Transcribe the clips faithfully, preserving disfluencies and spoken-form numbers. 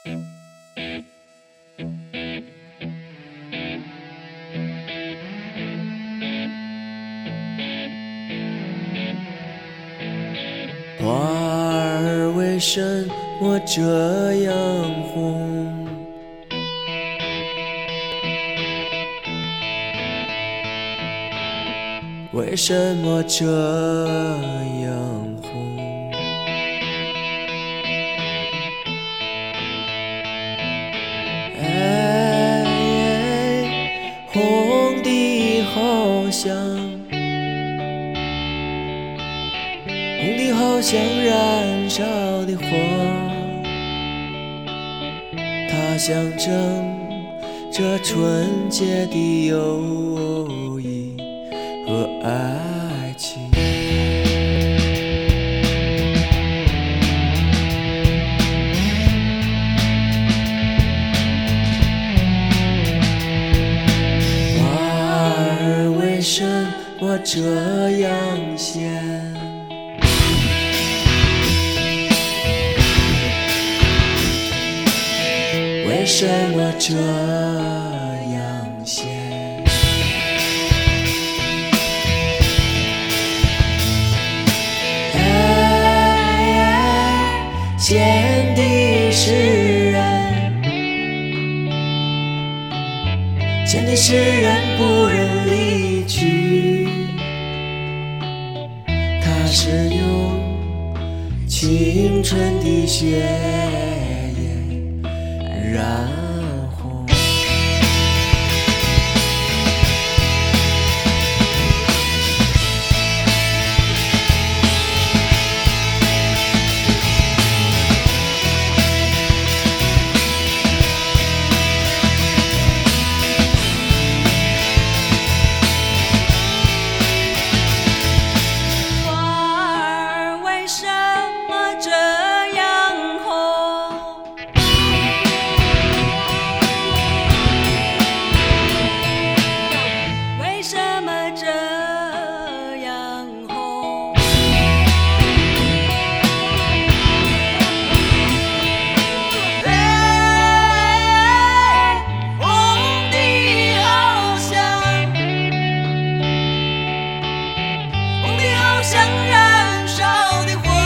花儿为什么这样红？为什么这样红？哎，红的好像，红的好像燃烧的火，它象征着纯洁的友谊和爱情。花儿为什么这样鲜？为什么这样咸？咸的是人，咸的是人不忍离去，它是用青春的血液染红。像燃烧的火，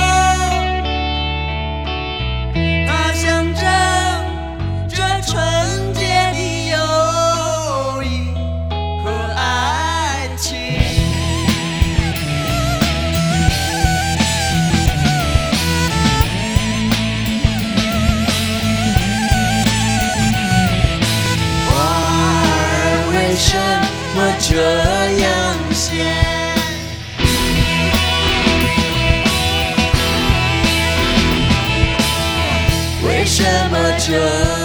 它象征着纯洁的友谊和爱情。花儿为什么这样鲜？为什么这